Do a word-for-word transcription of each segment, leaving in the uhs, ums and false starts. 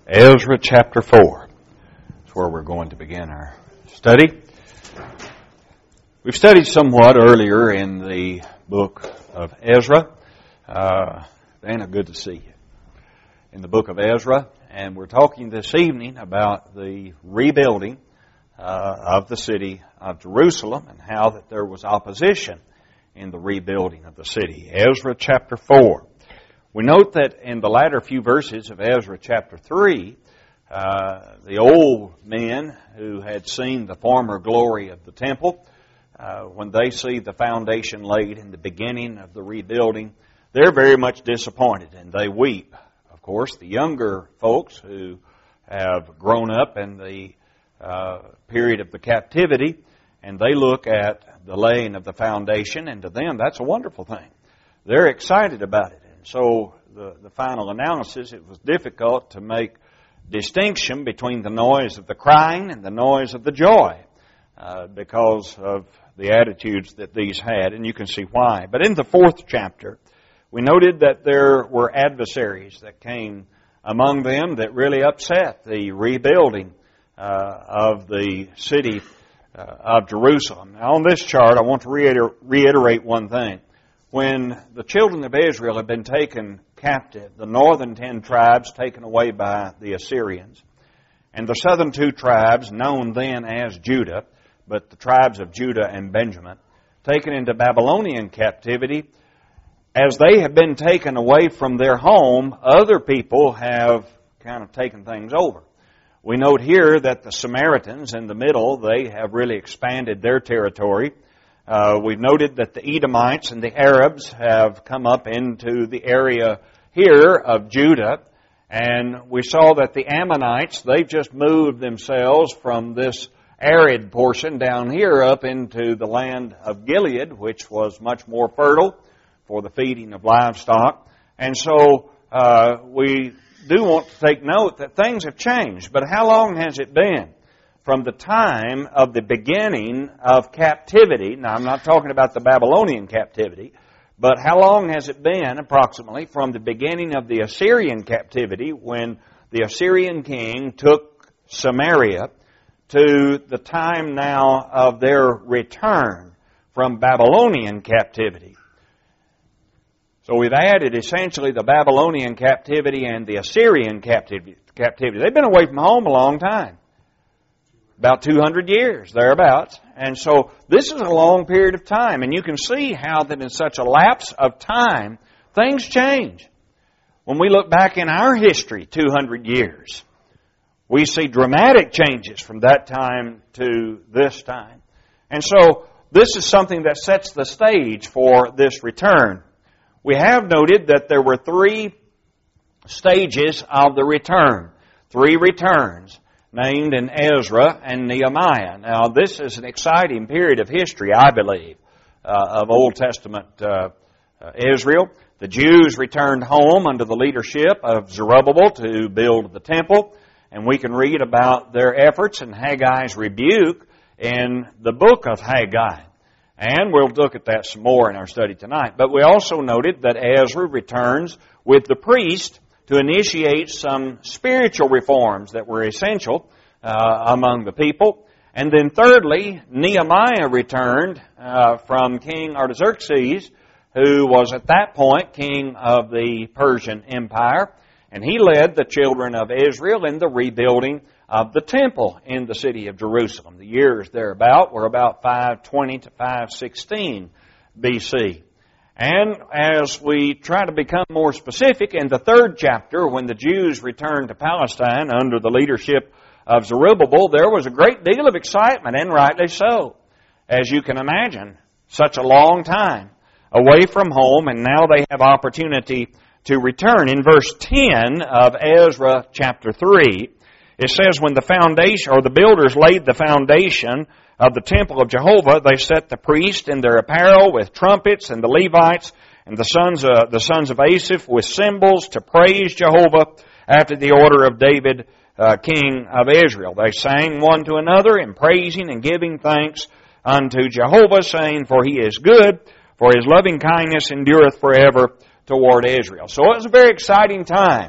Ezra chapter four. That's where we're going to begin our study. We've studied somewhat earlier in the book of Ezra. Uh, Dana, good to see you. In the book of Ezra, and we're talking this evening about the rebuilding uh, of the city of Jerusalem and how that there was opposition in the rebuilding of the city. Ezra chapter four. We note that in the latter few verses of Ezra chapter three, uh, the old men who had seen the former glory of the temple, uh, when they see the foundation laid in the beginning of the rebuilding, they're very much disappointed and they weep. Of course, the younger folks who have grown up in the uh, period of the captivity, and they look at the laying of the foundation, and to them that's a wonderful thing. They're excited about it. So the, the final analysis, it was difficult to make distinction between the noise of the crying and the noise of the joy uh, because of the attitudes that these had, and you can see why. But in the fourth chapter, we noted that there were adversaries that came among them that really upset the rebuilding uh, of the city uh, of Jerusalem. Now on this chart, I want to reiter- reiterate one thing. When the children of Israel had been taken captive, the northern ten tribes taken away by the Assyrians, and the southern two tribes, known then as Judah, but the tribes of Judah and Benjamin, taken into Babylonian captivity, as they have been taken away from their home, other people have kind of taken things over. We note here that the Samaritans in the middle, they have really expanded their territory. Uh, we've noted that the Edomites and the Arabs have come up into the area here of Judah, and we saw that the Ammonites, they've just moved themselves from this arid portion down here up into the land of Gilead, which was much more fertile for the feeding of livestock. And so uh, we do want to take note that things have changed. But how long has it been from the time of the beginning of captivity? Now, I'm not talking about the Babylonian captivity, but how long has it been approximately from the beginning of the Assyrian captivity when the Assyrian king took Samaria to the time now of their return from Babylonian captivity? So we've added essentially the Babylonian captivity and the Assyrian captivity. They've been away from home a long time. About two hundred years, thereabouts. And so this is a long period of time. And you can see how that in such a lapse of time, things change. When we look back in our history, two hundred years, we see dramatic changes from that time to this time. And so this is something that sets the stage for this return. We have noted that there were three stages of the return, three returns named in Ezra and Nehemiah. Now, this is an exciting period of history, I believe, uh, of Old Testament uh, uh, Israel. The Jews returned home under the leadership of Zerubbabel to build the temple, and we can read about their efforts and Haggai's rebuke in the book of Haggai. And we'll look at that some more in our study tonight. But we also noted that Ezra returns with the priest to initiate some spiritual reforms that were essential uh, among the people. And then thirdly, Nehemiah returned uh, from King Artaxerxes, who was at that point king of the Persian Empire. And he led the children of Israel in the rebuilding of the temple in the city of Jerusalem. The years thereabout were about five twenty to five sixteen B C. And as we try to become more specific, in the third chapter, when the Jews returned to Palestine under the leadership of Zerubbabel, there was a great deal of excitement, and rightly so. As you can imagine, such a long time away from home, and now they have opportunity to return. In verse ten of Ezra chapter three, it says, when the foundation, or the builders laid the foundation of the temple of Jehovah, they set the priests in their apparel with trumpets, and the Levites and the sons of, the sons of Asaph with cymbals to praise Jehovah after the order of David, uh, king of Israel. They sang one to another in praising and giving thanks unto Jehovah, saying, for he is good, for his loving kindness endureth forever toward Israel. So it was a very exciting time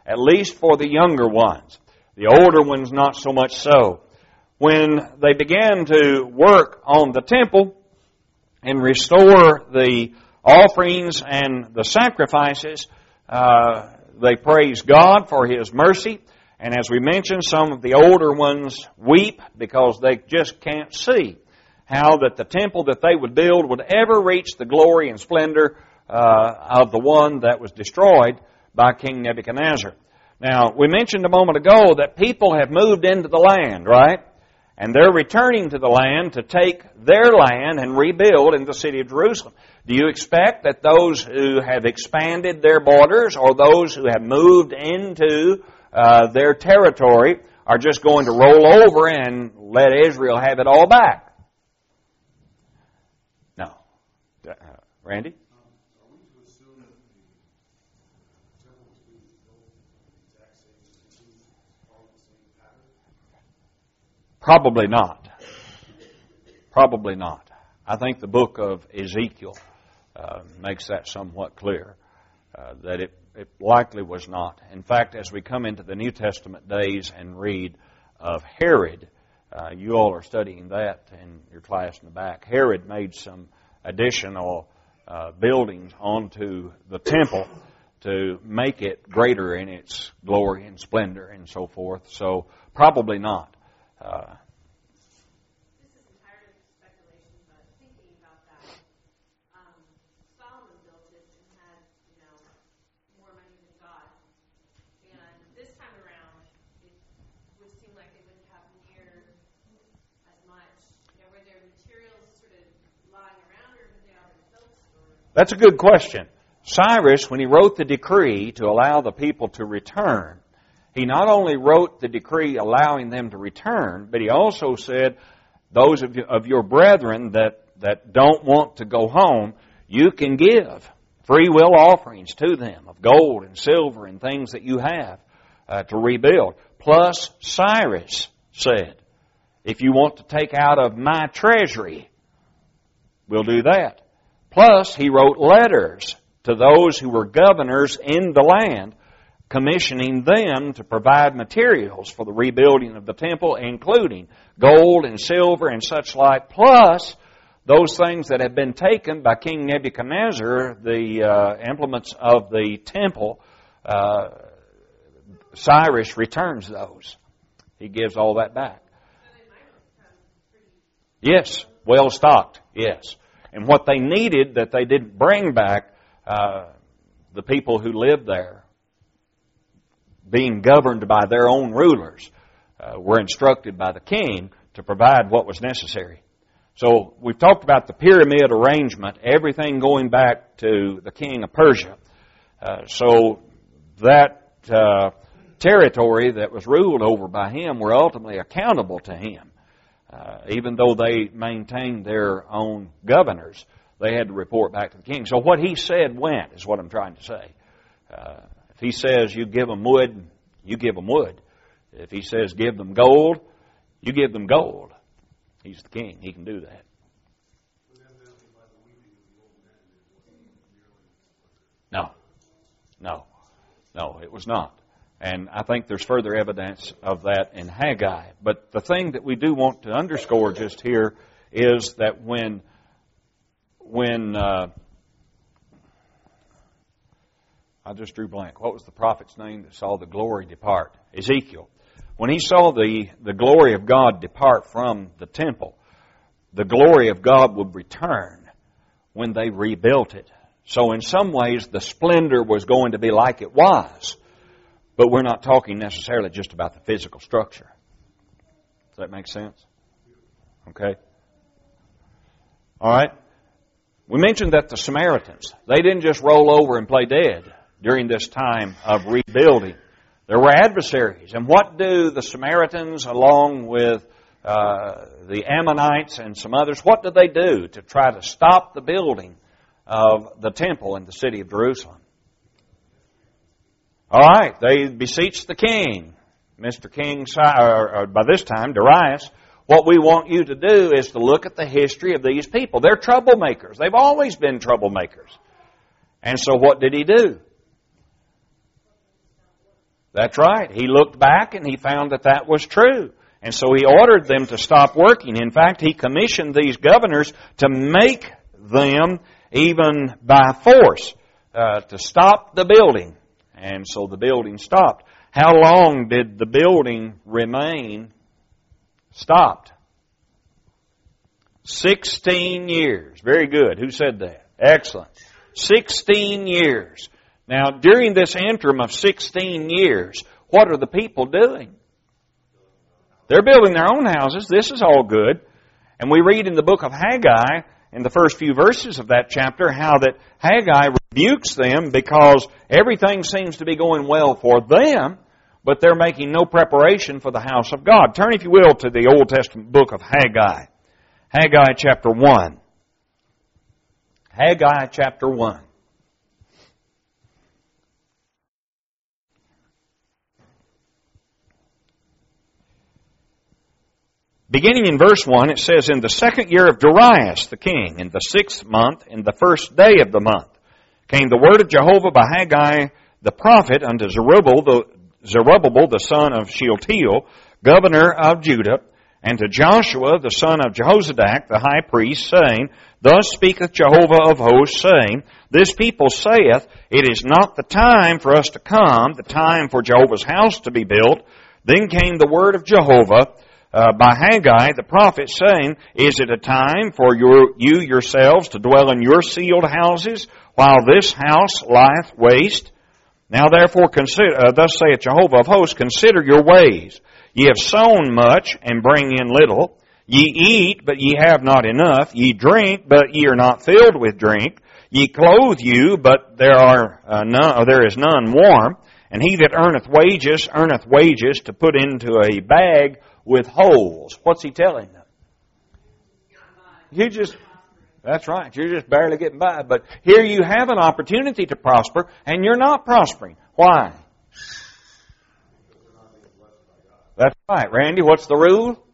at least for the younger ones. The older ones, not so much so. When they began to work on the temple and restore the offerings and the sacrifices, uh, they praised God for His mercy. And as we mentioned, some of the older ones weep because they just can't see how that the temple that they would build would ever reach the glory and splendor uh, of the one that was destroyed by King Nebuchadnezzar. Now, we mentioned a moment ago that people have moved into the land, right? And they're returning to the land to take their land and rebuild in the city of Jerusalem. Do you expect that those who have expanded their borders or those who have moved into uh, their territory are just going to roll over and let Israel have it all back? No. Uh, Randy? Probably not. Probably not. I think the book of Ezekiel uh, makes that somewhat clear, uh, that it, it likely was not. In fact, as we come into the New Testament days and read of Herod, uh, you all are studying that in your class in the back. Herod made some additional uh, buildings onto the temple to make it greater in its glory and splendor and so forth. So probably not. Uh, this is entirely speculation, but thinking about that, um, Solomon built it and had, you know, more money than God. And this time around, it would seem like they wouldn't have near as much. You know, were there materials sort of lying around, or had they already built? Or? That's a good question. Cyrus, when he wrote the decree to allow the people to return, he not only wrote the decree allowing them to return, but he also said, those of, you, of your brethren that, that don't want to go home, you can give free will offerings to them of gold and silver and things that you have uh, to rebuild. Plus, Cyrus said, if you want to take out of my treasury, we'll do that. Plus, he wrote letters to those who were governors in the land, commissioning them to provide materials for the rebuilding of the temple, including gold and silver and such like, plus those things that had been taken by King Nebuchadnezzar, the uh, implements of the temple. Uh, Cyrus returns those. He gives all that back. Yes, well stocked, yes. And what they needed that they didn't bring back, uh, the people who lived there, being governed by their own rulers, uh, were instructed by the king to provide what was necessary. So we've talked about the pyramid arrangement, everything going back to the king of Persia. Uh, so that uh, territory that was ruled over by him were ultimately accountable to him. Uh, even though they maintained their own governors, they had to report back to the king. So what he said went, is what I'm trying to say. Uh, If he says you give them wood, you give them wood. If he says give them gold, you give them gold. He's the king. He can do that. No. No. No, it was not. And I think there's further evidence of that in Haggai. But the thing that we do want to underscore just here is that when, when, uh, I just drew blank. What was the prophet's name that saw the glory depart? Ezekiel. When he saw the, the glory of God depart from the temple, the glory of God would return when they rebuilt it. So in some ways, the splendor was going to be like it was. But we're not talking necessarily just about the physical structure. Does that make sense? Okay. All right. We mentioned that the Samaritans, they didn't just roll over and play dead during this time of rebuilding. There were adversaries. And what do the Samaritans, along with uh, the Ammonites and some others, what did they do to try to stop the building of the temple in the city of Jerusalem? All right, they beseeched the king, Mister King, or, or by this time, Darius. What we want you to do is to look at the history of these people. They're troublemakers. They've always been troublemakers. And so what did he do? That's right. He looked back and he found that that was true. And so he ordered them to stop working. In fact, he commissioned these governors to make them, even by force, uh, to stop the building. And so the building stopped. How long did the building remain stopped? Sixteen years. Very good. Who said that? Excellent. Sixteen years. Now, during this interim of sixteen years, what are the people doing? They're building their own houses. This is all good. And we read in the book of Haggai, in the first few verses of that chapter, how that Haggai rebukes them because everything seems to be going well for them, but they're making no preparation for the house of God. Turn, if you will, to the Old Testament book of Haggai. Haggai chapter one. Haggai chapter one. Beginning in verse one, it says, "In the second year of Darius the king, in the sixth month, in the first day of the month, came the word of Jehovah by Haggai the prophet unto Zerubbabel the, Zerubbabel, the son of Shealtiel, governor of Judah, and to Joshua the son of Jehozadak, the high priest, saying, Thus speaketh Jehovah of hosts, saying, This people saith, It is not the time for us to come, the time for Jehovah's house to be built. Then came the word of Jehovah, Uh, by Haggai the prophet, saying, Is it a time for your, you yourselves to dwell in your sealed houses, while this house lieth waste? Now therefore, consider, uh, thus saith Jehovah of hosts, Consider your ways. Ye have sown much, and bring in little. Ye eat, but ye have not enough. Ye drink, but ye are not filled with drink. Ye clothe you, but there are uh, none, or there is none warm. And he that earneth wages, earneth wages to put into a bag with holes. What's he telling them? You just, that's right, you're just barely getting by. But here you have an opportunity to prosper, and you're not prospering. Why? That's right. Randy, what's the rule?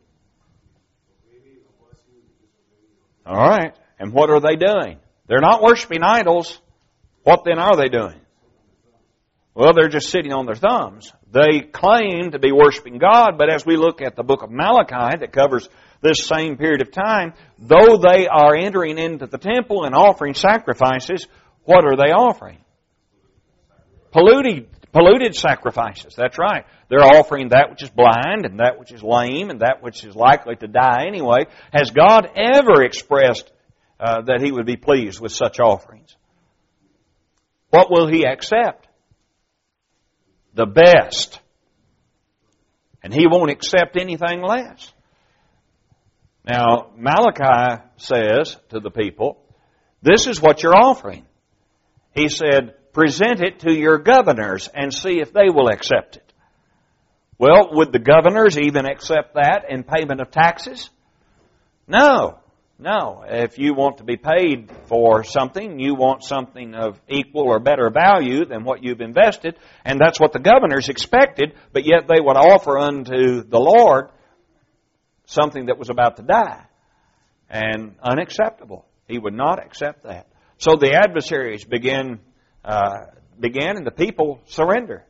All right. And what are they doing? They're not worshiping idols. What then are they doing? Well, they're just sitting on their thumbs. They claim to be worshiping God, but as we look at the book of Malachi that covers this same period of time, though they are entering into the temple and offering sacrifices, what are they offering? Polluted, polluted sacrifices. That's right. They're offering that which is blind and that which is lame and that which is likely to die anyway. Has God ever expressed uh, that He would be pleased with such offerings? What will He accept? The best. And He won't accept anything less. Now, Malachi says to the people, this is what you're offering. He said, present it to your governors and see if they will accept it. Well, would the governors even accept that in payment of taxes? No. No. If you want to be paid for something, you want something of equal or better value than what you've invested, and that's what the governors expected, but yet they would offer unto the Lord something that was about to die, and unacceptable. He would not accept that. So the adversaries began, uh, began and the people surrender.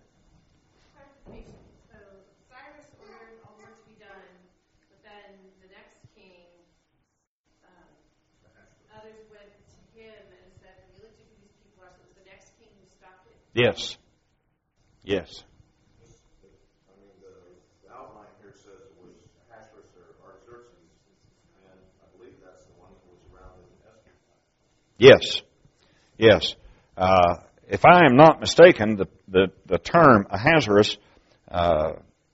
Yes. Yes. I mean, the, the outline here says it was Ahasuerus or Artaxerxes, and I believe that's the one that was around in Esther. Yes. Yes. Uh, if I am not mistaken, the, the, the term Ahasuerus uh,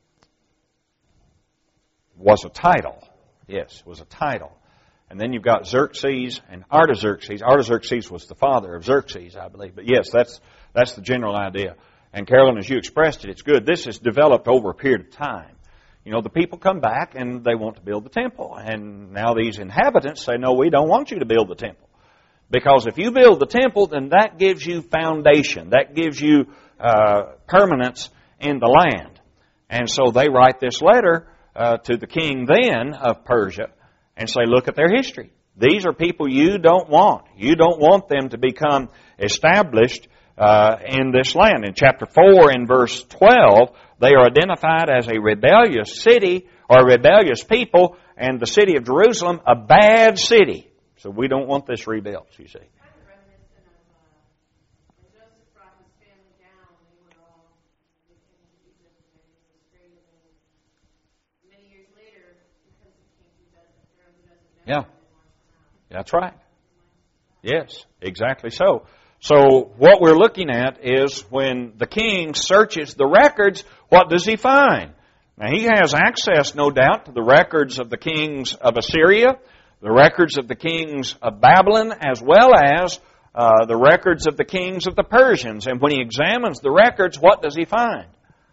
was a title. Yes, was a title. And then you've got Xerxes and Artaxerxes. Artaxerxes was the father of Xerxes, I believe. But yes, that's that's the general idea. And Carolyn, as you expressed it, it's good. This has developed over a period of time. You know, the people come back and they want to build the temple. And now these inhabitants say, no, we don't want you to build the temple. Because if you build the temple, then that gives you foundation. That gives you uh, permanence in the land. And so they write this letter uh, to the king then of Persia and say, look at their history. These are people you don't want. You don't want them to become established uh, in this land. In chapter four, in verse twelve, they are identified as a rebellious city or a rebellious people, and the city of Jerusalem, a bad city. So we don't want this rebuilt, you see. Kind of reminiscent of uh, when Joseph brought his family down, they were all they came to Egypt and everything was great. And many years later, because the king who doesn't, Pharaoh who doesn't know, Yeah. they marched them out. That's right. Yes, exactly so. So what we're looking at is when the king searches the records, what does he find? Now he has access, no doubt, to the records of the kings of Assyria, the records of the kings of Babylon, as well as uh, the records of the kings of the Persians. And when he examines the records, what does he find?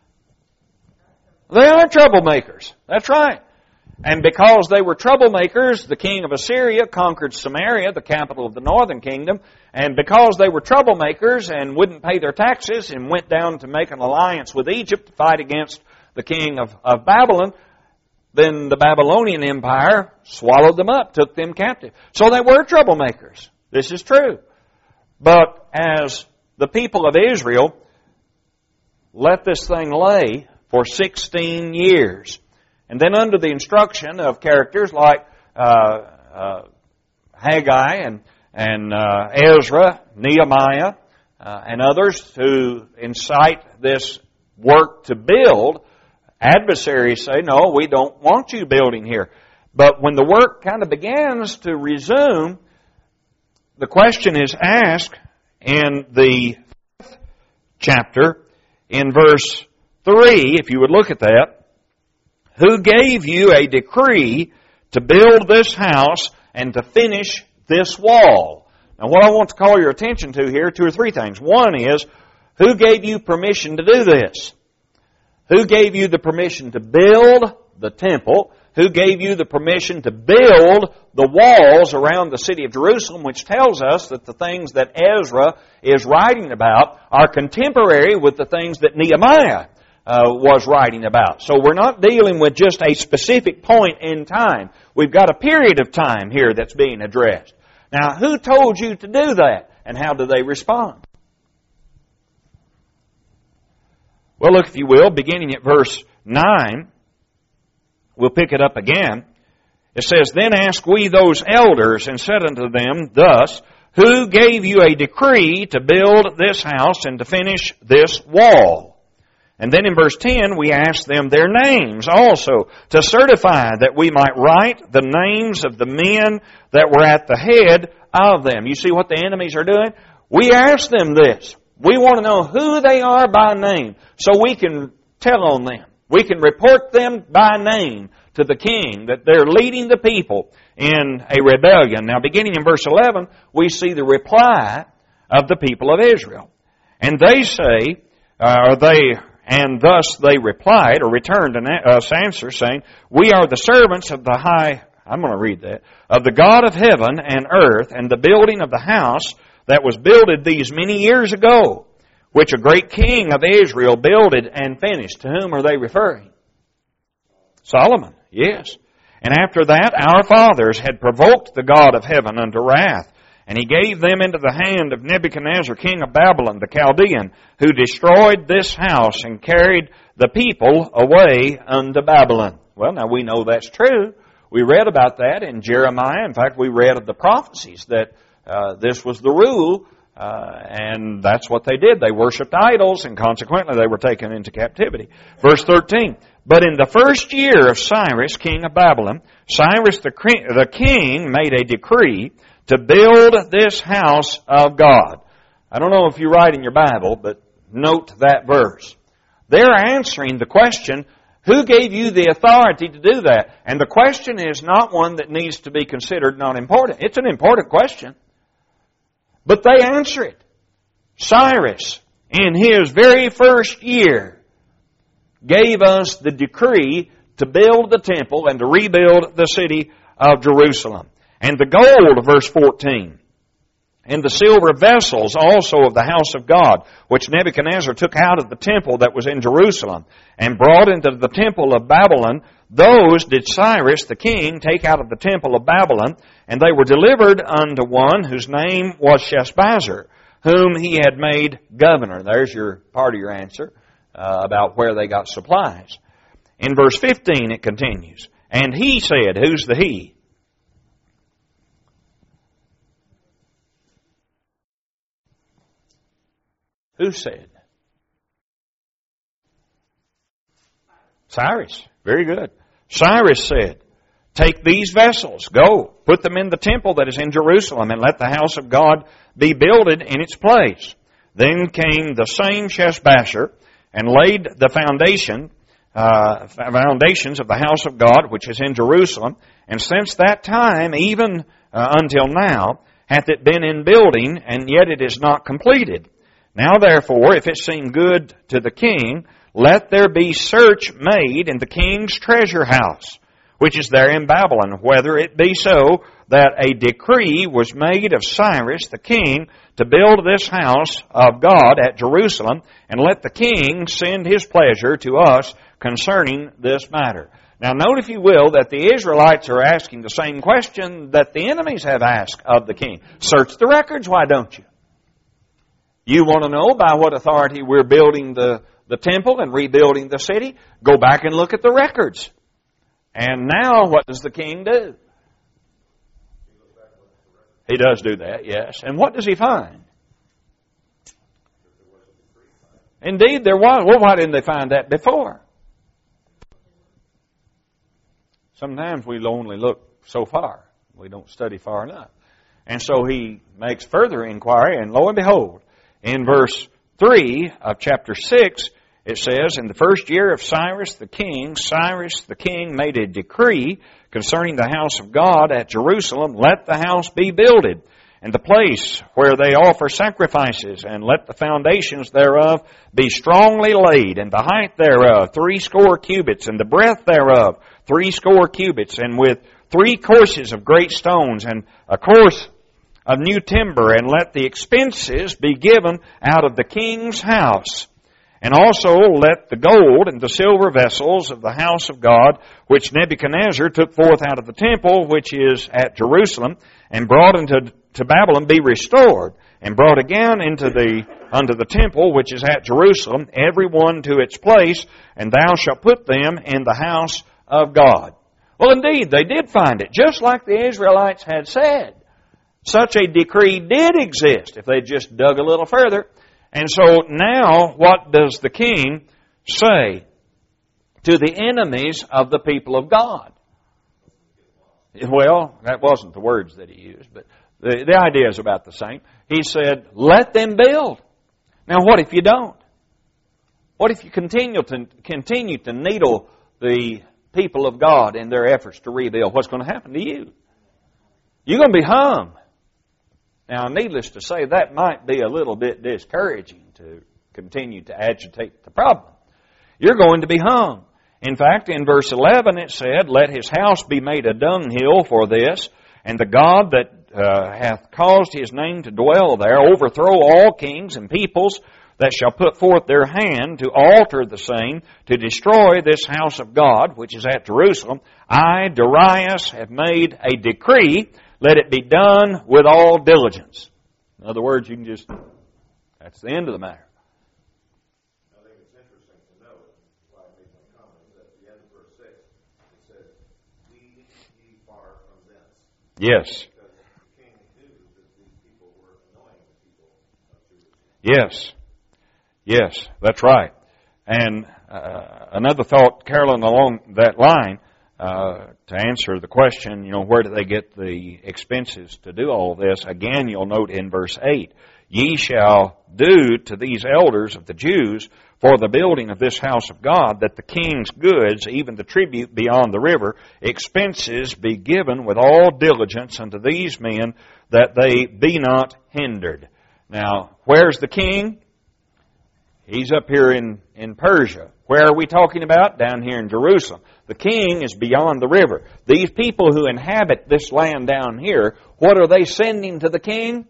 They are troublemakers. That's right. And because they were troublemakers, the king of Assyria conquered Samaria, the capital of the northern kingdom. And because they were troublemakers and wouldn't pay their taxes and went down to make an alliance with Egypt to fight against the king of, of Babylon, then the Babylonian Empire swallowed them up, took them captive. So they were troublemakers. This is true. But as the people of Israel let this thing lay for sixteen years, and then under the instruction of characters like uh, uh, Haggai and, and uh, Ezra, Nehemiah, uh, and others to incite this work to build, adversaries say, no, we don't want you building here. But when the work kind of begins to resume, the question is asked in the fifth chapter, in verse three, if you would look at that, who gave you a decree to build this house and to finish this wall? Now what I want to call your attention to here, two or three things. One is, who gave you permission to do this? Who gave you the permission to build the temple? Who gave you the permission to build the walls around the city of Jerusalem, which tells us that the things that Ezra is writing about are contemporary with the things that Nehemiah uh, was writing about. So we're not dealing with just a specific point in time. We've got a period of time here that's being addressed. Now, who told you to do that? And how do they respond? Well, look, if you will, beginning at verse nine, we'll pick it up again. It says, Then asked we those elders, and said unto them thus, Who gave you a decree to build this house and to finish this wall? And then in verse ten, we asked them their names also, to certify that we might write the names of the men that were at the head of them. You see what the enemies are doing? We asked them this. We want to know who they are by name, so we can tell on them. We can report them by name to the king, that they're leading the people in a rebellion. Now, beginning in verse eleven, we see the reply of the people of Israel. And they say, uh, or they, and thus they replied, or returned an uh, answer, saying, We are the servants of the high, I'm going to read that, of the God of heaven and earth, and the building of the house that was builded these many years ago, which a great king of Israel builded and finished. To whom are they referring? Solomon, yes. And after that, our fathers had provoked the God of heaven unto wrath, and he gave them into the hand of Nebuchadnezzar, king of Babylon, the Chaldean, who destroyed this house and carried the people away unto Babylon. Well, now we know that's true. We read about that in Jeremiah. In fact, we read of the prophecies that uh, this was the rule, uh, and that's what they did. They worshipped idols, and consequently they were taken into captivity. Verse thirteen, But in the first year of Cyrus, king of Babylon, Cyrus the king made a decree to build this house of God. I don't know if you write in your Bible, but note that verse. They're answering the question, who gave you the authority to do that? And the question is not one that needs to be considered not important. It's an important question. But they answer it. Cyrus, in his very first year, gave us the decree to build the temple and to rebuild the city of Jerusalem. And the gold, verse fourteen, and the silver vessels also of the house of God, which Nebuchadnezzar took out of the temple that was in Jerusalem, and brought into the temple of Babylon, those did Cyrus the king take out of the temple of Babylon, and they were delivered unto one whose name was Sheshbazzar, whom he had made governor. There's your part of your answer uh, about where they got supplies. In verse fifteen it continues. And he said, who's the he? Who said? Cyrus. Very good. Cyrus said, take these vessels, go, put them in the temple that is in Jerusalem, and let the house of God be builded in its place. Then came the same Sheshbazzar and laid the foundation, uh, foundations of the house of God, which is in Jerusalem. And since that time, even uh, until now, hath it been in building, and yet it is not completed. Now therefore, if it seem good to the king, let there be search made in the king's treasure house, which is there in Babylon, whether it be so that a decree was made of Cyrus the king to build this house of God at Jerusalem, and let the king send his pleasure to us concerning this matter. Now note, if you will, that the Israelites are asking the same question that the enemies have asked of the king. Search the records, why don't you? You want to know by what authority we're building the, the temple and rebuilding the city? Go back and look at the records. And now what does the king do? He does do that, yes. And what does he find? Indeed, there was. Well, why didn't they find that before? Sometimes we only look so far. We don't study far enough. And so he makes further inquiry, and lo and behold, in verse three of chapter six, it says, in the first year of Cyrus the king, Cyrus the king made a decree concerning the house of God at Jerusalem, let the house be builded, and the place where they offer sacrifices, and let the foundations thereof be strongly laid, and the height thereof threescore cubits, and the breadth thereof threescore cubits, and with three courses of great stones, and a course of new timber, and let the expenses be given out of the king's house. And also let the gold and the silver vessels of the house of God, which Nebuchadnezzar took forth out of the temple, which is at Jerusalem, and brought into to Babylon, be restored, and brought again into the unto the temple, which is at Jerusalem, every one to its place, and thou shalt put them in the house of God. Well, indeed, they did find it, just like the Israelites had said. Such a decree did exist, if they just dug a little further. And so now, what does the king say to the enemies of the people of God? Well, that wasn't the words that he used, but the, the idea is about the same. He said, let them build. Now, what if you don't? What if you continue to continue to needle the people of God in their efforts to rebuild? What's going to happen to you? You're going to be hung. Now, needless to say, that might be a little bit discouraging to continue to agitate the problem. You're going to be hung. In fact, in verse eleven it said, let his house be made a dunghill for this, and the God that uh, hath caused his name to dwell there overthrow all kings and peoples that shall put forth their hand to alter the same, to destroy this house of God, which is at Jerusalem. I, Darius, have made a decree, let it be done with all diligence. In other words, you can just, that's the end of the matter. I think it's interesting to note, why I made my comment, that at the end of verse six, it says, "Flee ye far from thence." Yes. Because the king knew that these people were annoying the people of Jerusalem. Yes. Yes, that's right. And uh, another thought, Carolyn, along that line, uh, to answer the question, you know, where do they get the expenses to do all this? Again, you'll note in verse eight, ye shall do to these elders of the Jews for the building of this house of God, that the king's goods, even the tribute beyond the river, expenses be given with all diligence unto these men, that they be not hindered. Now, where's the king? He's up here in, in Persia. Where are we talking about? Down here in Jerusalem. The king is beyond the river. These people who inhabit this land down here, what are they sending to the king?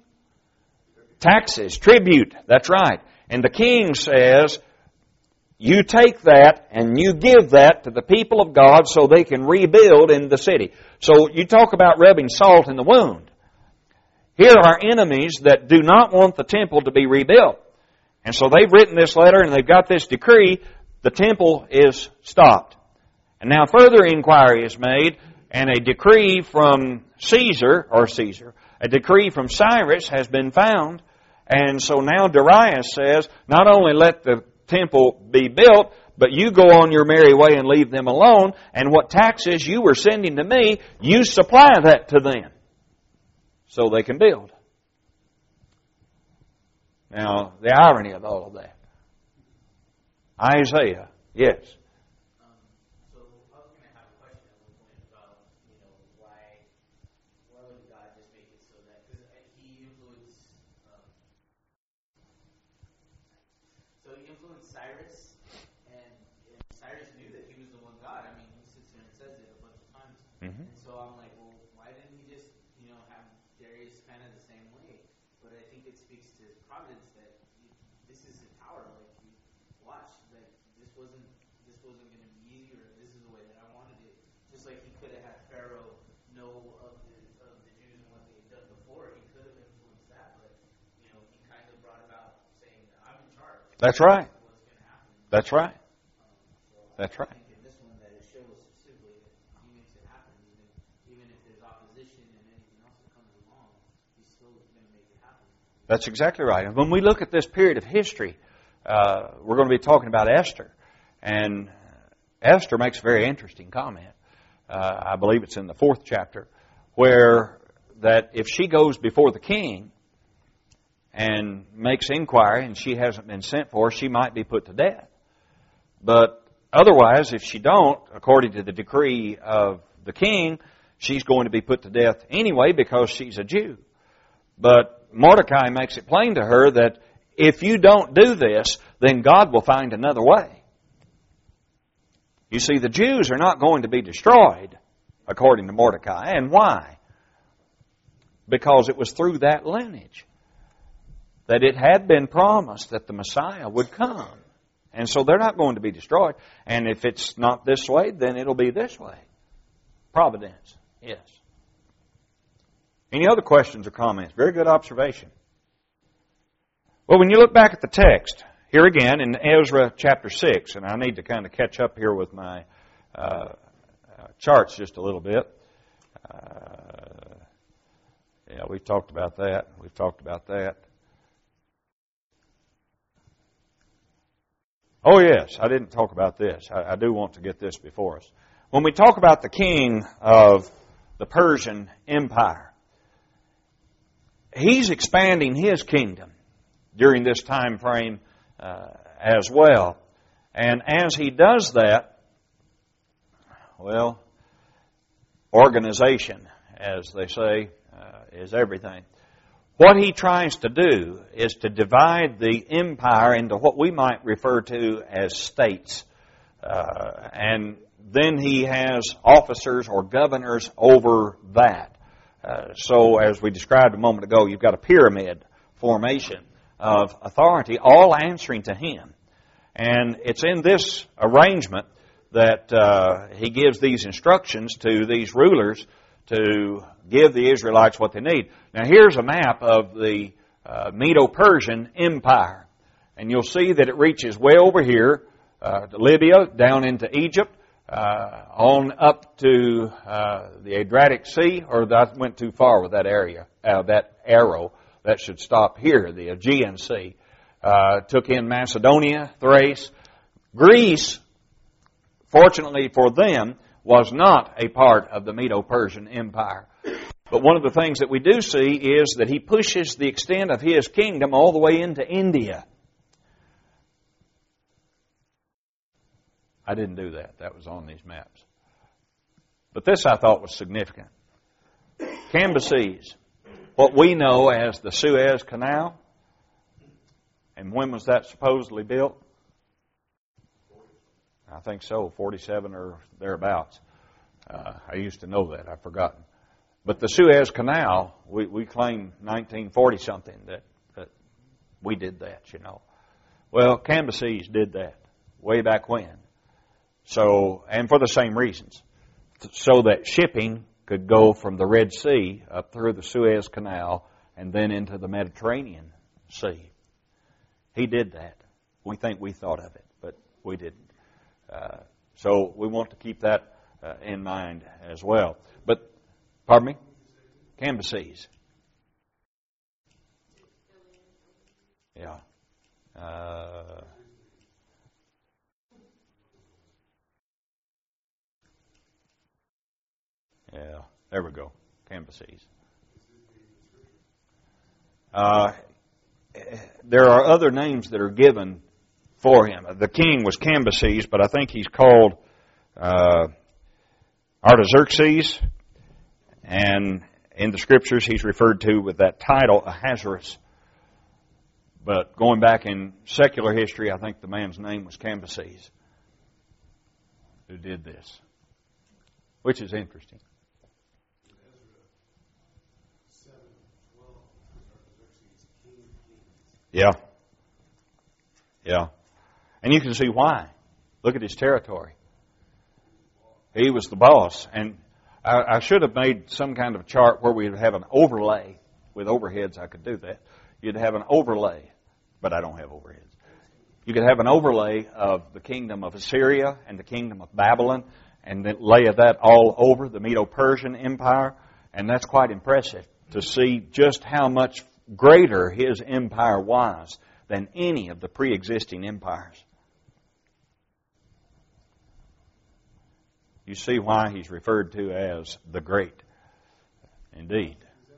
Taxes, tribute. That's right. And the king says, you take that and you give that to the people of God so they can rebuild in the city. So you talk about rubbing salt in the wound. Here are enemies that do not want the temple to be rebuilt. And so they've written this letter and they've got this decree. The temple is stopped. And now further inquiry is made, and a decree from Caesar, or Caesar, a decree from Cyrus has been found. And so now Darius says, not only let the temple be built, but you go on your merry way and leave them alone, and what taxes you were sending to me, you supply that to them, so they can build. Now, the irony of all of that. Isaiah, yes. Um, so I was going to have a question at one point about, you know, why, why would God just make it so that, because he influenced, um, so he influenced Cyrus, and, and Cyrus knew that he was the one God. I mean, he sits there and says it a bunch of times. Mm-hmm. And so I'm like, well, why didn't he just, you know, have Darius kind of the same way? But I think it speaks to his providence that he, this is a power, like, you watch, like, this wasn't, this wasn't going to be easy, or this is the way that I wanted it. Just like he could have had Pharaoh know of the, of the Jews and what they had done before, he could have influenced that, but, you know, he kind of brought about saying, I'm in charge. That's right. What's going to happen. That's right. Um, so That's right. I think in this one that it shows specifically that he makes it happen, even, even if there's opposition and anything else that comes along, he's still going to make it happen. That's exactly right. And when we look at this period of history, uh, we're going to be talking about Esther. And Esther makes a very interesting comment. Uh, I believe it's in the fourth chapter, where that if she goes before the king and makes inquiry and she hasn't been sent for, she might be put to death. But otherwise, if she don't, according to the decree of the king, she's going to be put to death anyway because she's a Jew. But Mordecai makes it plain to her that if you don't do this, then God will find another way. You see, the Jews are not going to be destroyed, according to Mordecai. And why? Because it was through that lineage that it had been promised that the Messiah would come. And so they're not going to be destroyed. And if it's not this way, then it'll be this way. Providence, yes. Any other questions or comments? Very good observation. Well, when you look back at the text, here again in Ezra chapter six, and I need to kind of catch up here with my uh, uh, charts just a little bit. Uh, yeah, we've talked about that. We've talked about that. Oh, yes, I didn't talk about this. I, I do want to get this before us. When we talk about the king of the Persian Empire, he's expanding his kingdom during this time frame uh, as well. And as he does that, well, organization, as they say, uh, is everything. What he tries to do is to divide the empire into what we might refer to as states. Uh, and then he has officers or governors over that. Uh, so as we described a moment ago, you've got a pyramid formation of authority, all answering to him. And it's in this arrangement that uh, he gives these instructions to these rulers to give the Israelites what they need. Now here's a map of the uh, Medo-Persian Empire. And you'll see that it reaches way over here uh, to Libya, down into Egypt, uh, on up to uh, the Adriatic Sea, or that went too far with that area, uh, that arrow. That should stop here, the Aegean Sea. Uh, took in Macedonia, Thrace. Greece, fortunately for them, was not a part of the Medo-Persian Empire. But one of the things that we do see is that he pushes the extent of his kingdom all the way into India. I didn't do that. That was on these maps. But this I thought was significant. Cambyses, what we know as the Suez Canal. And when was that supposedly built? I think so, forty-seven or thereabouts. Uh, I used to know that. I've forgotten. But the Suez Canal, we, we claim nineteen forty something that, that we did that, you know. Well, Cambyses did that way back when. So, and for the same reasons. So that shipping could go from the Red Sea up through the Suez Canal and then into the Mediterranean Sea. He did that. We think we thought of it, but we didn't. Uh, so we want to keep that uh, in mind as well. But, pardon me? Cambyses. Yeah. Uh, yeah, there we go. Cambyses. Uh, there are other names that are given for him. The king was Cambyses, but I think he's called uh, Artaxerxes, and in the Scriptures he's referred to with that title, Ahasuerus. But going back in secular history, I think the man's name was Cambyses, who did this, which is interesting. Yeah. Yeah. And you can see why. Look at his territory. He was the boss. And I, I should have made some kind of chart where we'd have an overlay. With overheads, I could do that. You'd have an overlay, but I don't have overheads. You could have an overlay of the kingdom of Assyria and the kingdom of Babylon, and then lay that all over the Medo-Persian Empire. And that's quite impressive to see just how much greater his empire was than any of the pre-existing empires. You see why he's referred to as the Great. Indeed.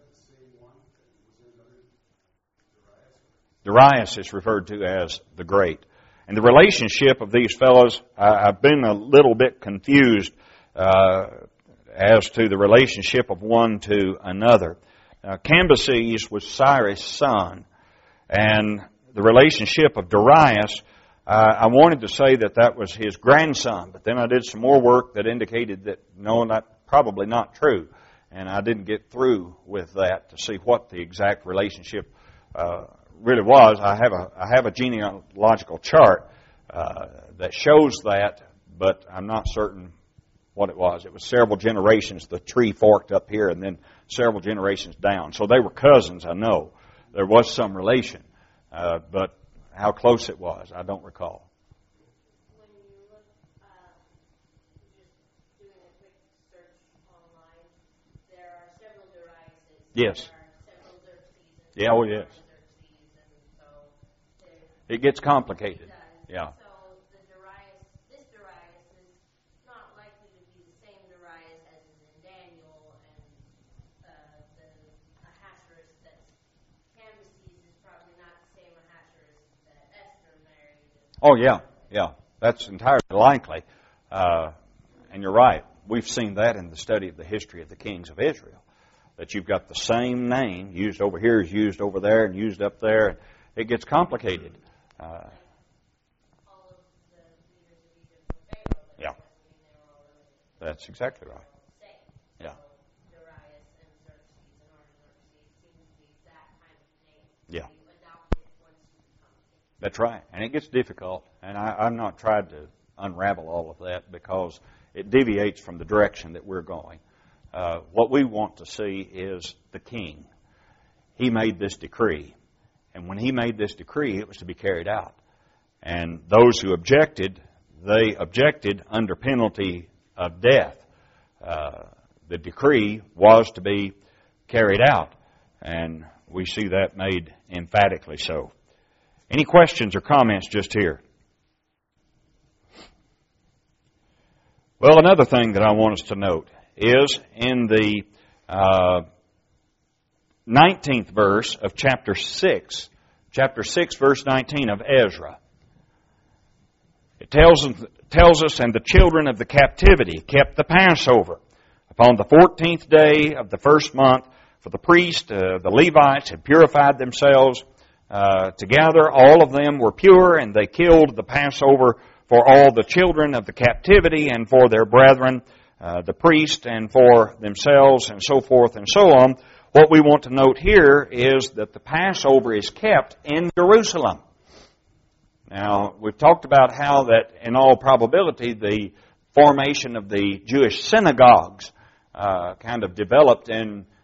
Darius is referred to as the Great. And the relationship of these fellows, I've been a little bit confused uh, as to the relationship of one to another. Uh, Cambyses was Cyrus' son, and the relationship of Darius, uh, I wanted to say that that was his grandson, but then I did some more work that indicated that, no, not, probably not true, and I didn't get through with that to see what the exact relationship uh, really was. I have a, I have a genealogical chart uh, that shows that, but I'm not certain what it was. It was several generations. The tree forked up here and then several generations down. So they were cousins, I know. There was some relation. Uh, but how close it was, I don't recall. When you look, uh, just doing a quick search online, there are several Dariuses. Yes. There are several Xerxes. Yeah, oh yes. Xerxes, and so it gets complicated. It does. Yeah. So the Darius, this Darius is not likely to be the same Darius as is in Daniel, and uh, the Ahasuerus that's Cambyses is probably not the same Ahasuerus that Esther married. Oh, yeah, yeah. That's entirely likely. Uh, and you're right. We've seen that in the study of the history of the kings of Israel, that you've got the same name used over here is used over there and used up there. It gets complicated. Uh, All of the leaders of Egypt were Pharaoh, but Yeah. that doesn't mean they were all related. that's exactly right. Same. Yeah. So Darius and Xerxes and Artaxerxes seem to be that kind of name. Yeah. You adopt it once you become king. That's right. And it gets difficult. And I, I'm not trying to unravel all of that because it deviates from the direction that we're going. Uh, what we want to see is the king. He made this decree. And when he made this decree, it was to be carried out. And those who objected, they objected under penalty of death. Uh, the decree was to be carried out. And we see that made emphatically so. Any questions or comments just here? Well, another thing that I want us to note is in the uh, nineteenth verse of chapter six, chapter six, verse nineteen of Ezra. It tells, tells us, and the children of the captivity kept the Passover upon the fourteenth day of the first month, for the priest, uh, the Levites, had purified themselves uh, together. All of them were pure, and they killed the Passover for all the children of the captivity and for their brethren, uh, the priest, and for themselves, and so forth and so on. What we want to note here is that the Passover is kept in Jerusalem. Now, we've talked about how that, in all probability, the formation of the Jewish synagogues uh, kind of developed in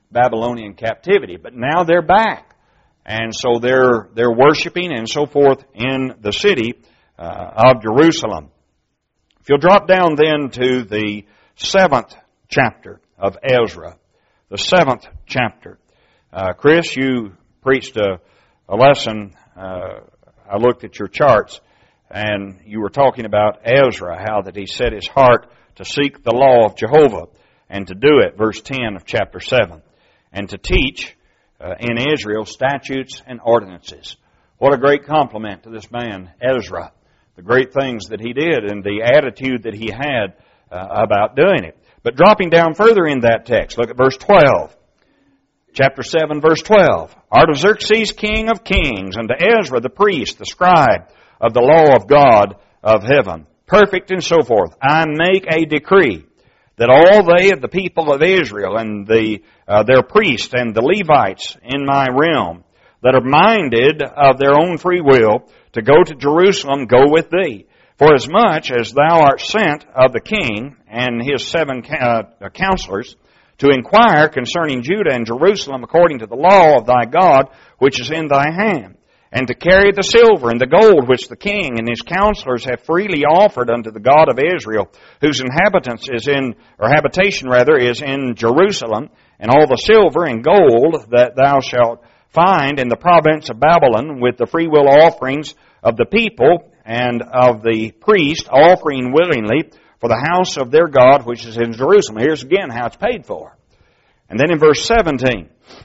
Babylonian captivity. But now they're back. And so they're, they're worshiping and so forth in the city uh, of Jerusalem. If you'll drop down then to the seventh chapter of Ezra. The seventh chapter. Uh, Chris, you preached a, a lesson. Uh, I looked at your charts, and you were talking about Ezra, how that he set his heart to seek the law of Jehovah and to do it, verse ten of chapter seven, and to teach uh, in Israel statutes and ordinances. What a great compliment to this man, Ezra. The great things that he did and the attitude that he had uh, about doing it. But dropping down further in that text, look at verse twelve. Chapter seven, verse twelve. Artaxerxes, king of kings, unto Ezra the priest, the scribe of the law of God of heaven, perfect and so forth, I make a decree that all they of the people of Israel and the uh, their priests and the Levites in my realm that are minded of their own free will to go to Jerusalem, go with thee. For as much as thou art sent of the king and his seven uh, counselors to inquire concerning Judah and Jerusalem according to the law of thy God, which is in thy hand, and to carry the silver and the gold which the king and his counselors have freely offered unto the God of Israel, whose inhabitants is in, or habitation rather, is in Jerusalem, and all the silver and gold that thou shalt find in the province of Babylon, with the freewill offerings of the people and of the priest offering willingly for the house of their God which is in Jerusalem. Here's again how it's paid for. And then in verse seventeen,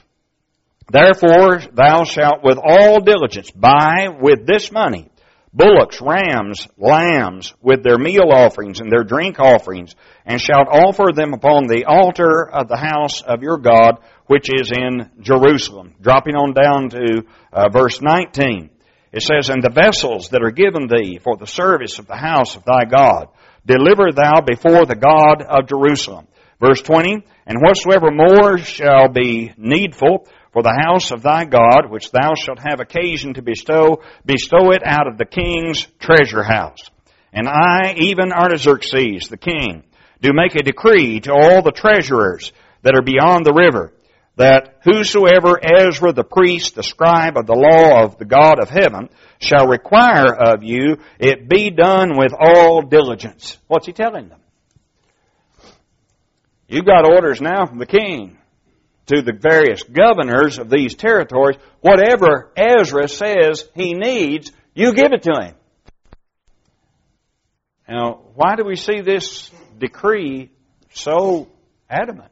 therefore thou shalt with all diligence buy with this money bullocks, rams, lambs, with their meal offerings and their drink offerings, and shalt offer them upon the altar of the house of your God, which is in Jerusalem. Dropping on down to uh, verse nineteen, it says, and the vessels that are given thee for the service of the house of thy God, deliver thou before the God of Jerusalem. Verse twenty, and whatsoever more shall be needful for the house of thy God, which thou shalt have occasion to bestow, bestow it out of the king's treasure house. And I, even Artaxerxes, the king, do make a decree to all the treasurers that are beyond the river, that whosoever Ezra the priest, the scribe of the law of the God of heaven, shall require of you, it be done with all diligence. What's he telling them? You've got orders now from the king to the various governors of these territories. Whatever Ezra says he needs, you give it to him. Now, why do we see this decree so adamant?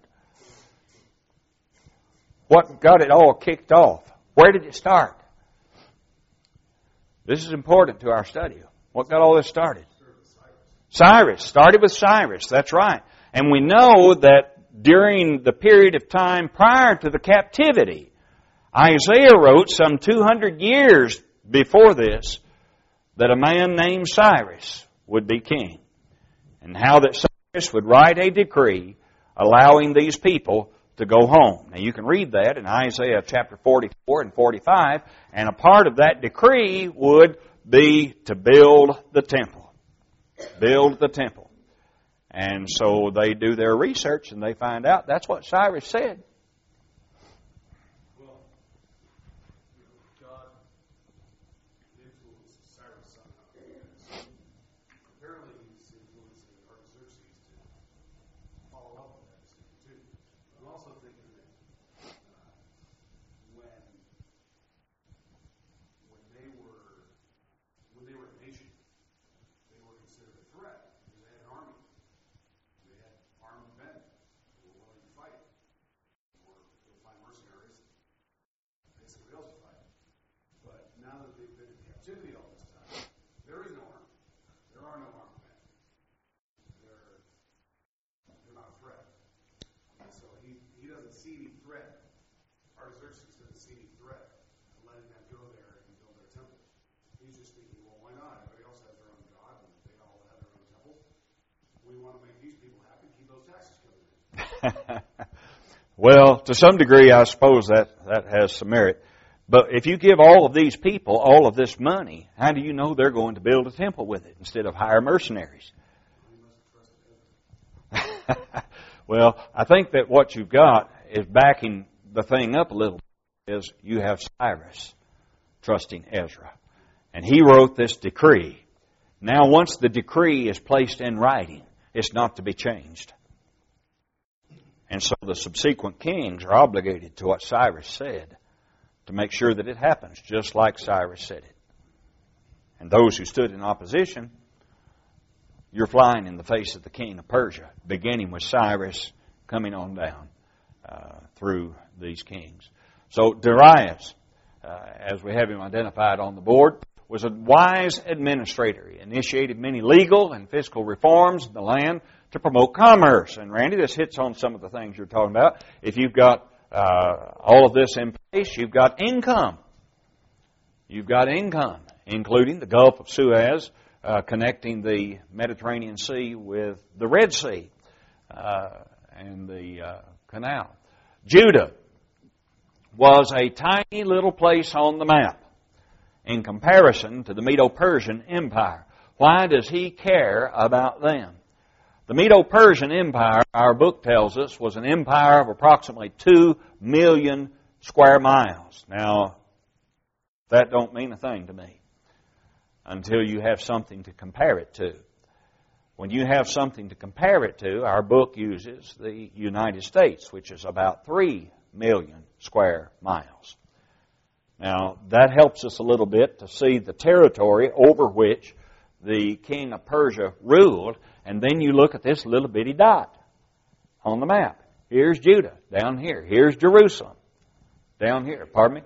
What got it all kicked off? Where did it start? This is important to our study. What got all this started? Cyrus. Started with Cyrus. That's right. And we know that during the period of time prior to the captivity, Isaiah wrote some two hundred years before this that a man named Cyrus would be king. And how that Cyrus would write a decree allowing these people to go home. Now you can read that in Isaiah chapter forty-four and forty-five, and a part of that decree would be to build the temple. Build the temple. And so they do their research and they find out that's what Cyrus said. Well, God influenced Cyrus somehow. Apparently he's influencing Artaxerxes to follow up with that decision too. I'm also thinking that uh, when when they were when they were a nation, they were considered a threat because they had an army. They had armed men who were willing to fight, or they'll find mercenaries, pay somebody else to fight. But now that they've been in captivity all this time, there is no army. There are no armed men. They're they're not a threat. And so he, he doesn't see any threat. Artaxerxes doesn't see any threat in letting them go there and build their temples. He's just thinking, well, why not? Everybody else has their own God, and they all have their own temples. We want to make these people happy, keep those taxes coming in. Well, to some degree, I suppose that, that has some merit. But if you give all of these people all of this money, how do you know they're going to build a temple with it instead of hire mercenaries? Well, I think that what you've got is backing the thing up a little bit is you have Cyrus trusting Ezra. And he wrote this decree. Now, once the decree is placed in writing, it's not to be changed. And so the subsequent kings are obligated to what Cyrus said to make sure that it happens, just like Cyrus said it. And those who stood in opposition, you're flying in the face of the king of Persia, beginning with Cyrus, coming on down uh, through these kings. So Darius, uh, as we have him identified on the board, was a wise administrator. He initiated many legal and fiscal reforms in the land to promote commerce. And Randy, this hits on some of the things you're talking about. If you've got uh, all of this in place, you've got income. You've got income, including the Gulf of Suez, uh, connecting the Mediterranean Sea with the Red Sea uh, and the uh, canal. Judah was a tiny little place on the map in comparison to the Medo-Persian Empire. Why does he care about them? The Medo-Persian Empire, our book tells us, was an empire of approximately two million square miles. Now, that don't mean a thing to me until you have something to compare it to. When you have something to compare it to, our book uses the United States, which is about three million square miles. Now, that helps us a little bit to see the territory over which the king of Persia ruled, and then you look at this little bitty dot on the map. Here's Judah down here. Here's Jerusalem down here. Pardon me?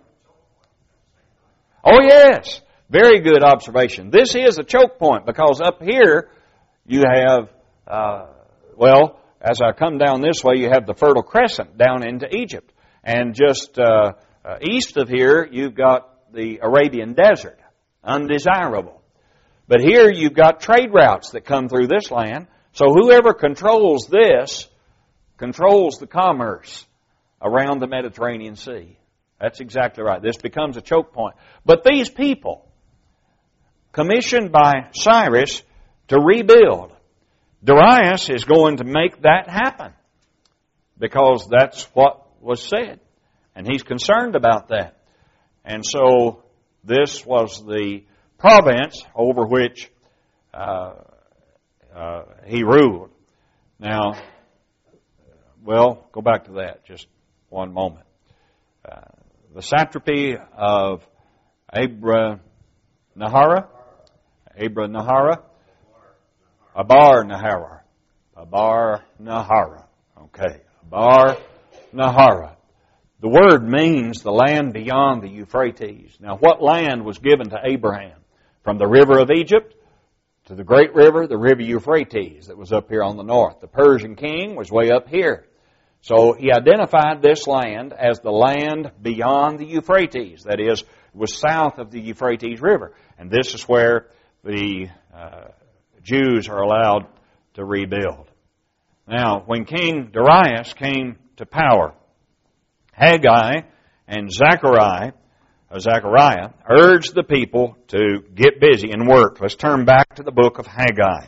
Oh, yes. Very good observation. This is a choke point because up here you have, uh, well, as I come down this way, you have the Fertile Crescent down into Egypt. And just uh, uh, east of here, you've got the Arabian Desert, undesirable. But here you've got trade routes that come through this land. So whoever controls this controls the commerce around the Mediterranean Sea. That's exactly right. This becomes a choke point. But these people, commissioned by Cyrus to rebuild, Darius is going to make that happen because that's what was said. And he's concerned about that. And so this was the province over which uh, uh, he ruled. Now, well, go back to that just one moment. Uh, the satrapy of Abra Nahara, Abra Nahara, Abar Nahara, Abar Nahara. Okay, Abar Nahara. The word means the land beyond the Euphrates. Now, what land was given to Abraham? From the river of Egypt to the great river, the river Euphrates that was up here on the north. The Persian king was way up here. So he identified this land as the land beyond the Euphrates. That is, it was south of the Euphrates River. And this is where the uh, Jews are allowed to rebuild. Now, when King Darius came to power, Haggai and Zechariah, uh, Zechariah urged the people to get busy and work. Let's turn back to the book of Haggai.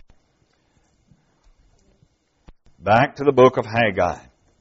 Back to the book of Haggai.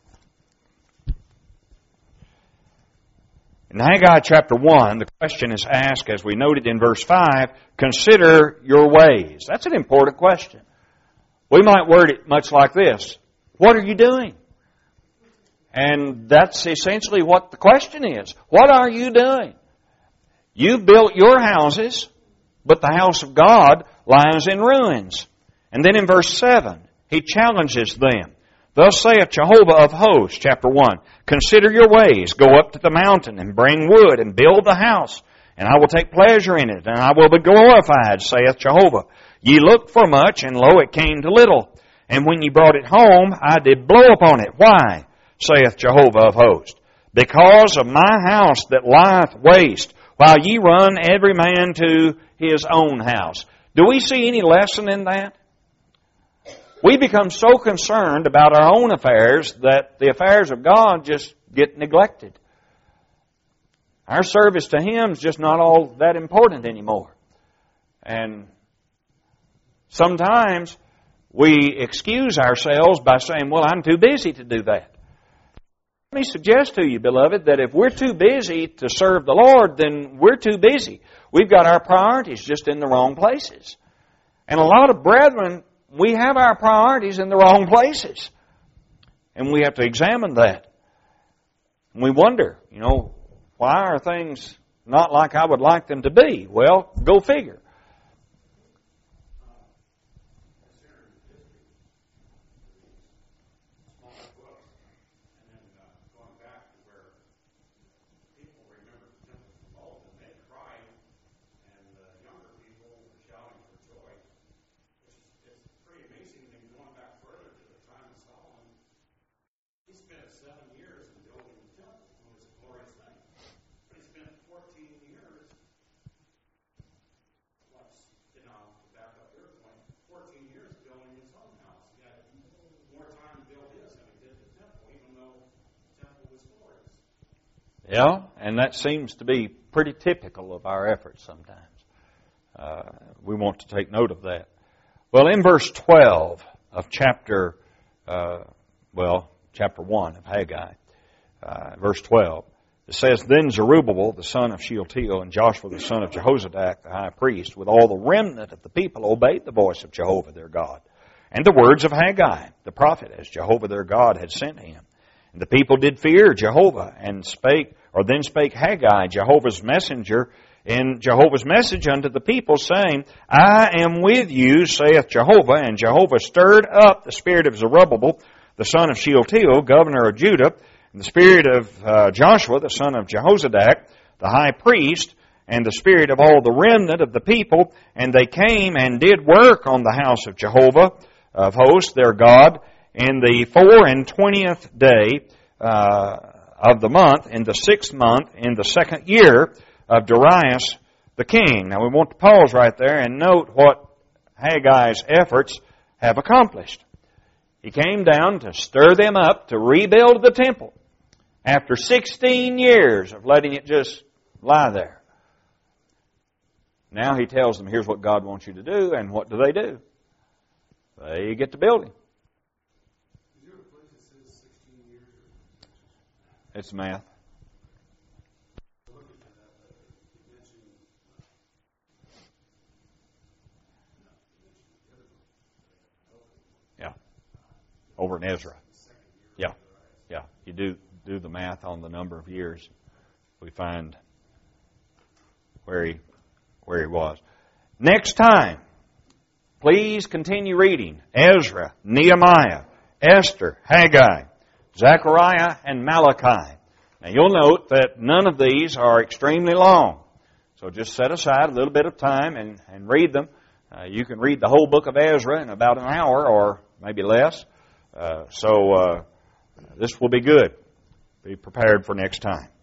In Haggai chapter one, the question is asked, as we noted in verse five, consider your ways. That's an important question. We might word it much like this. What are you doing? And that's essentially what the question is. What are you doing? You built your houses, but the house of God lies in ruins. And then in verse seven, he challenges them. Thus saith Jehovah of hosts, chapter one, consider your ways, go up to the mountain and bring wood and build the house, and I will take pleasure in it, and I will be glorified, saith Jehovah. Ye looked for much, and lo, it came to little. And when ye brought it home, I did blow upon it. Why? Saith Jehovah of hosts. Because of my house that lieth waste, while ye run every man to his own house. Do we see any lesson in that? We become so concerned about our own affairs that the affairs of God just get neglected. Our service to Him is just not all that important anymore. And sometimes we excuse ourselves by saying, well, I'm too busy to do that. Let me suggest to you, beloved, that if we're too busy to serve the Lord, then we're too busy. We've got our priorities just in the wrong places. And a lot of brethren, we have our priorities in the wrong places. And we have to examine that. And we wonder, you know, why are things not like I would like them to be? Well, go figure. Yeah, and that seems to be pretty typical of our efforts sometimes. Uh, we want to take note of that. Well, in verse twelve of chapter, uh, well, chapter one of Haggai, uh, verse twelve, it says, Then Zerubbabel, the son of Shealtiel, and Joshua, the son of Jehozadak, the high priest, with all the remnant of the people, obeyed the voice of Jehovah their God, and the words of Haggai, the prophet, as Jehovah their God had sent him. And the people did fear Jehovah, and spake, or then spake Haggai, Jehovah's messenger, in Jehovah's message unto the people, saying, I am with you, saith Jehovah. And Jehovah stirred up the spirit of Zerubbabel, the son of Shealtiel, governor of Judah, and the spirit of uh, Joshua, the son of Jehozadak, the high priest, and the spirit of all the remnant of the people. And they came and did work on the house of Jehovah, of hosts, their God, in the four and twentieth day uh, of the month, in the sixth month, in the second year of Darius the king. Now we want to pause right there and note what Haggai's efforts have accomplished. He came down to stir them up to rebuild the temple after sixteen years of letting it just lie there. Now he tells them, here's what God wants you to do, and what do they do? They get to building. It's math. Yeah. Over in Ezra. Yeah. Yeah. You do do the math on the number of years. We find where he where he was. Next time, please continue reading Ezra, Nehemiah, Esther, Haggai, Zechariah, and Malachi. Now you'll note that none of these are extremely long. So just set aside a little bit of time and, and read them. Uh, you can read the whole book of Ezra in about an hour or maybe less. Uh, so uh, this will be good. Be prepared for next time.